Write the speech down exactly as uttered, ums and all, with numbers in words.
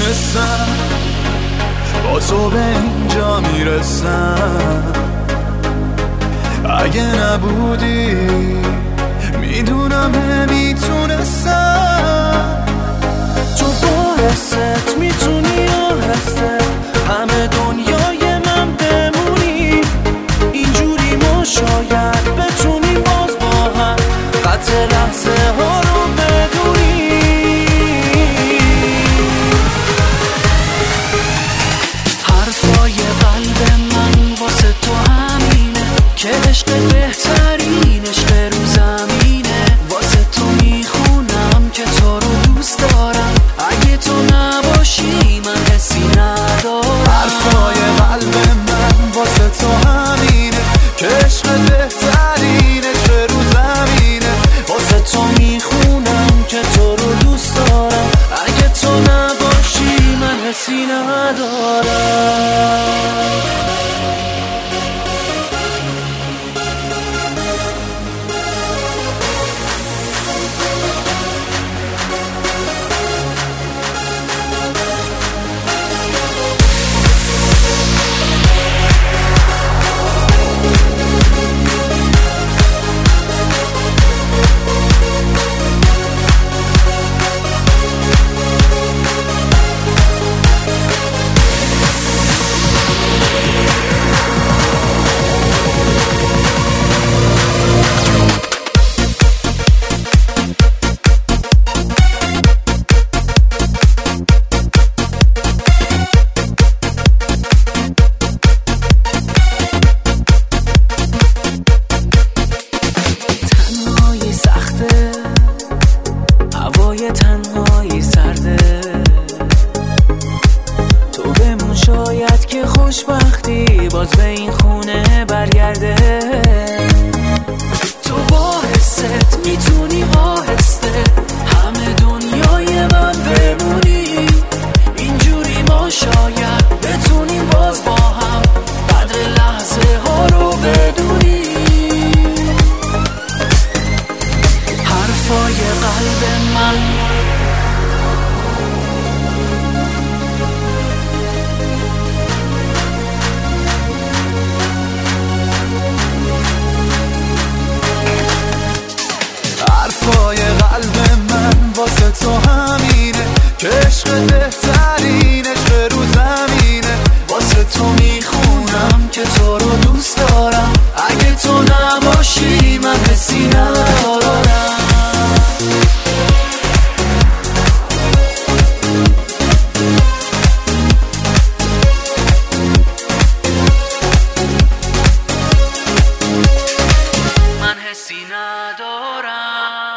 میدونستم با تو به اینجا میرسم. اگه نبودی میدونم نمیتونستم. تو باعثت میتونی آهسته همه دنیای من بمونی. اینجوری ما شاید بتونیم باز با هم خط لحظه ها رو بدونی. حرفای قلب من واسه تو همینه که عشق بهترین عشق رو زمینه. واسه تو میخونم که تو رو دوست دارم. اگه تو نباشی من حسی ندارم. حرفای قلب من واسه تو همینه که عشق بهترین عشق رو زمینه. واسه تو میخونم که تو رو دوست دارم. اگه تو نباشی من حسی ندارم. هوای تنهایی سرده، تو بمون شاید که خوشبختی باز به این خونه برگرده. تو باعثت میتونی آهسته همه دنیای من بمونی. اینجوری ما شاید بتونیم باز با هم قدر لحظه ها رو بدونی. حرفای قلب من حرفای قلب من واسه تو همینه که عشق بهترین عشق رو زمینه. واسه تو میخونم که تو رو دوست دارم. اگه تو نباشی من حسی ندارم. من حسی ندارم.